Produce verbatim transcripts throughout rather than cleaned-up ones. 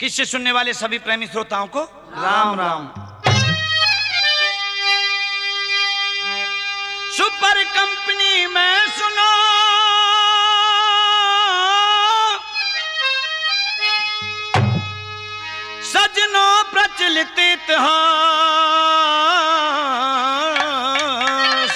किससे सुनने वाले सभी प्रेमी श्रोताओं को राम राम। सुपर कंपनी में सुनो सजनों प्रचलित इतिहास,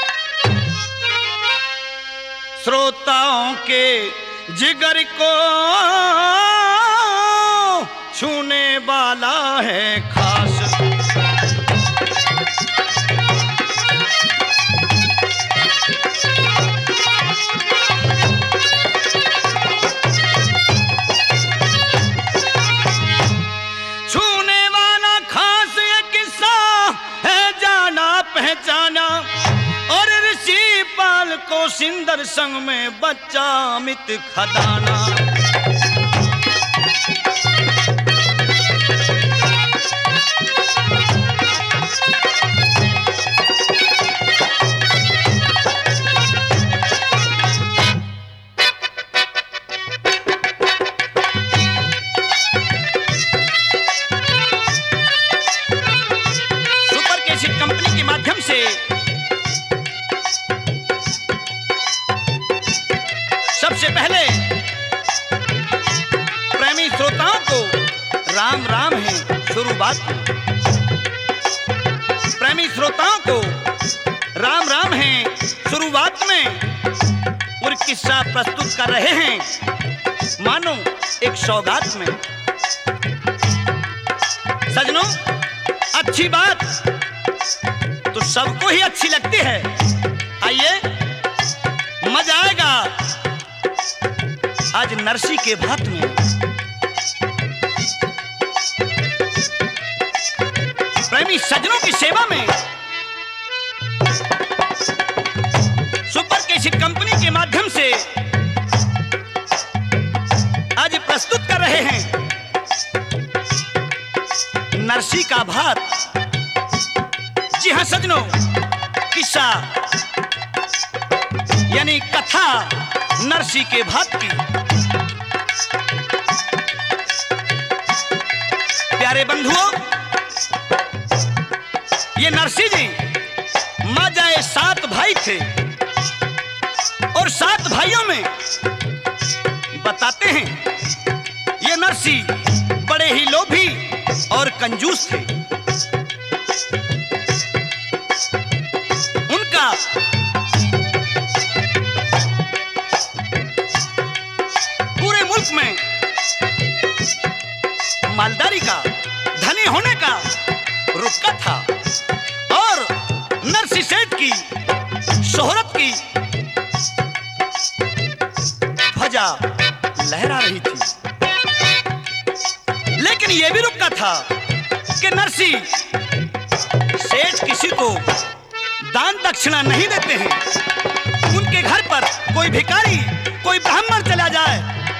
श्रोताओं के जिगर को छूने वाला है खास। छूने वाला खास ये किस्सा है जाना पहचाना, और ऋषि पाल को सिंदर संग में बच्चा अमित खदाना। कंपनी के माध्यम से सबसे पहले प्रेमी श्रोताओं को राम राम है शुरुआत में। प्रेमी श्रोताओं को राम राम है शुरुआत में, और किस्सा प्रस्तुत कर रहे हैं मानो एक सौगात में। सजनों, अच्छी बात तो सबको ही अच्छी लगती है। आइए मजा आएगा आज नरसी के भात में। प्रेमी सज्जनों की सेवा में सुपर कैसेट कंपनी के माध्यम से आज प्रस्तुत कर रहे हैं नरसी का भात। जी हाँ सजनों, किस्सा यानी कथा नरसी के भात की। प्यारे बंधुओं, ये नरसी जी मां जाए सात भाई थे, और सात भाइयों में बताते हैं ये नरसी बड़े ही लोभी और कंजूस थे। पूरे मुल्क में मालदारी का, धनी होने का रुतबा था, और नरसी सेठ की शोहरत की ध्वजा लहरा रही थी। लेकिन यह भी रुतबा था कि नरसी सेठ किसी को दान दक्षिणा नहीं देते हैं। उनके घर पर कोई भिखारी, कोई ब्राह्मण चला जाए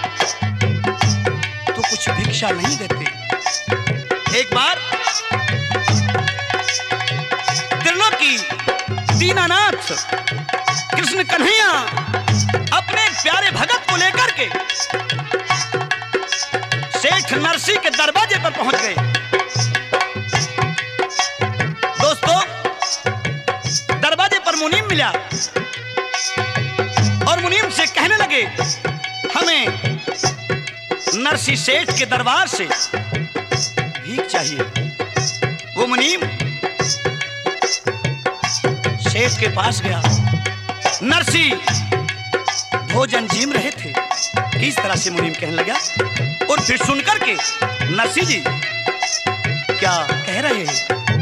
तो कुछ भिक्षा नहीं देते। एक बार त्रिलोकी दीनानाथ कृष्ण कन्हैया अपने प्यारे भगत को लेकर के सेठ नरसी के दरवाजे पर पहुंच गए। दोस्तों, दरवाजे पर मुनीम मिला और मुनीम से कहने लगे, हमें नरसी सेठ के दरबार से भीख चाहिए। वो मुनीम सेठ के पास गया। नरसी भोजन जीम रहे थे। इस तरह से मुनीम कहने लगा, और फिर सुनकर के नरसी जी क्या कह रहे हैं।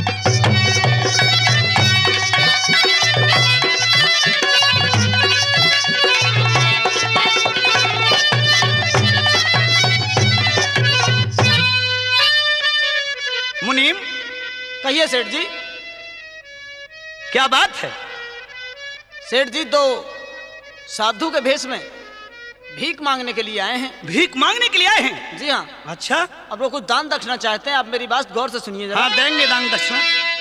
मुनीम, कहिए सेठ जी। क्या बात है? सेठ जी तो साधु के भेष में भीख मांगने के लिए आए हैं। भीख मांगने के लिए आए हैं? जी हाँ। अच्छा, अब वो कुछ दान दक्षिणा चाहते हैं। आप मेरी बात गौर से सुनिए जरा। हाँ, देंगे दान दक्षिणा।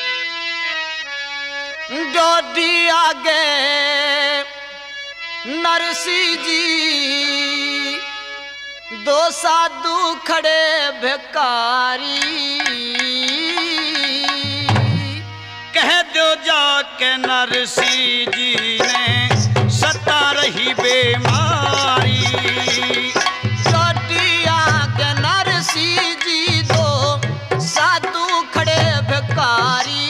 डोडी आगे नरसी जी दो साधु खड़े भिखारी, कह दो जाके नरसी जी ने सता रही बीमारी। चोटिया के नरसी जी दो साधु खड़े भिखारी,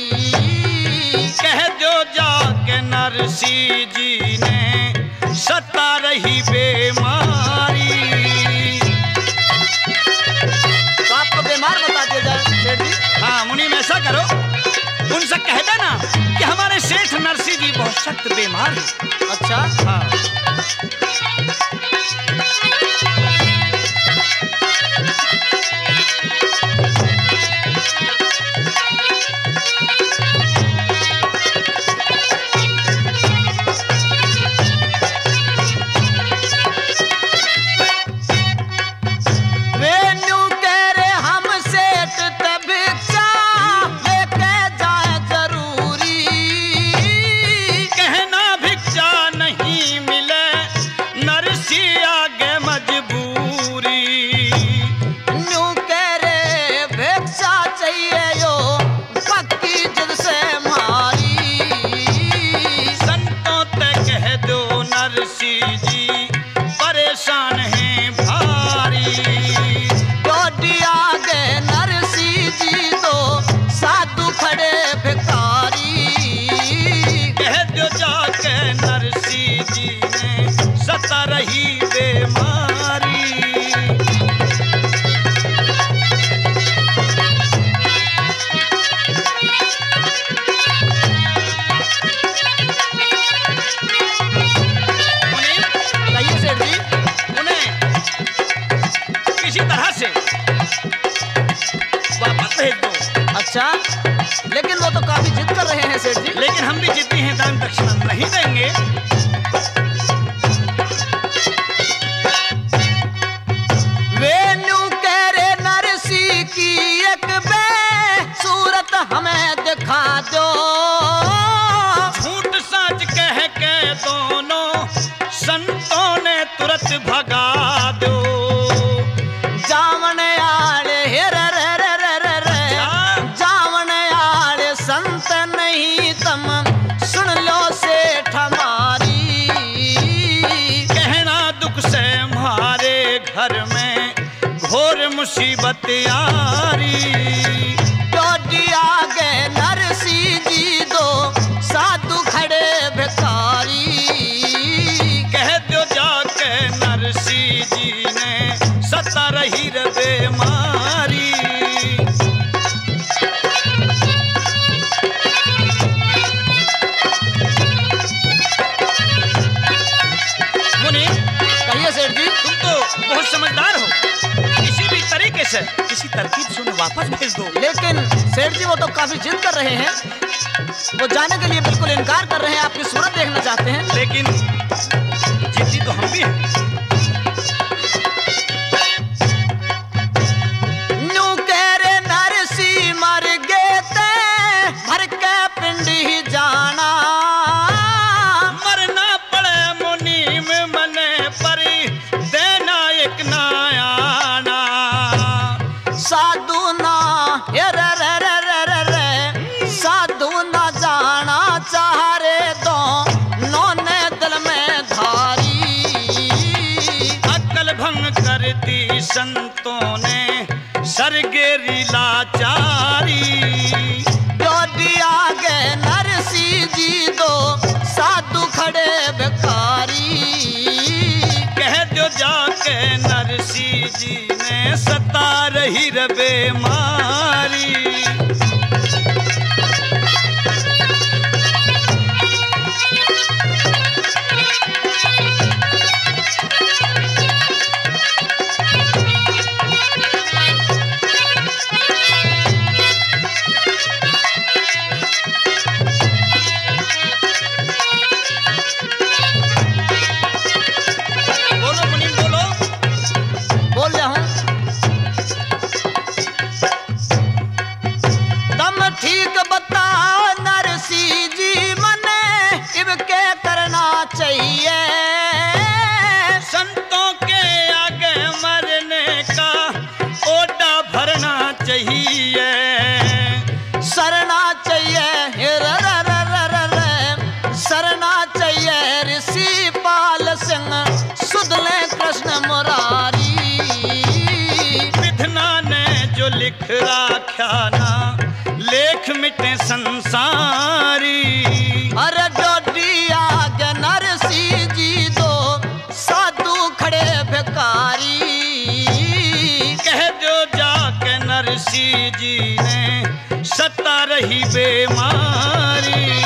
कह दो जाके नरसी जी ने सता रही बीमारी। तो आपको बीमार बता दिया जाए सेठ जी। हाँ मुनीम, ऐसा करो, उनसे कह देना कि हमारे सेठ नरसी जी बहुत सख्त बीमार हैं। अच्छा, हाँ। वेन्यू कह रहे हम सेठ भिक्षा लेके जाए जरूरी, कहना भिक्षा नहीं मिले नरसी आगे मजबूरी। न्यू कह रहे भिक्षा चाहिए यो पक्की जिद से मारी। संतों ते कह दो नरसी जी परेशान हैं भारी। डोडिया के नरसी जी तो साधु खड़े भिखारी, कह दो जाके नरसी जी ने सता रही बीमारी। मुनीम, कहिए सेठ जी। उन्हें किसी तरह से वापस भेज दो। अच्छा, लेकिन वो तो काफी जिद कर रहे हैं सेठ जी। लेकिन हम भी जिद्दी हैं, दान दक्षिणा नहीं देंगे। वेन्यू कह रहे नरसी की एक बे सूरत हमें दिखा दो, झूठ सच कह के दोनों संतों ने तुरंत भगा दो। जावन आले हेर रे रे रे रे रे, जावन आले संत नहीं तम सुन लो सेठ हमारी। कहना दुख से हमारे घर में घोर मुसीबत यारी। डोडिया के नरसी जी दो साधु खड़े भिखारी, कह दो जाके नरसी जी ने सता रही रे बीमारी। मुनीम, कहिए सेठ जी। तुम तो बहुत समझदार हो, किसी भी तरीके से किसी तरकीब से उन्हें वापस भेज दो। लेकिन सेठ जी वो तो काफी जिद कर रहे हैं, वो जाने के लिए बिल्कुल इनकार कर रहे हैं, आपकी सूरत देखना चाहते हैं। लेकिन जिद्दी तो हम भी हैं। न्यू कह रहे नरसी मर गए ते भर के पिंडी जाना, मरना पड़े मुनीम मने परी देना एक ना आना। साधु ना हे रे रे रे रे रे रे, साधु ना जाना चाह रे दो नौने दिल में धारी। अकल भंग कर दी संतों ने सरगेरी लाचारी। डोडिया के नरसी जी दो साधु खड़े भिखारी, कह दो जाके नरसी जी ने सता रही रे बीमारी। बोलो मुनीम, बोलो। बोल रहा हूं। आख्याना लेख मिटे संसारी। अरे डोडी आगे नरसी जी दो साधु खड़े भिखारी। कह जो जाके नरसी जी ने सता रही बेमारी।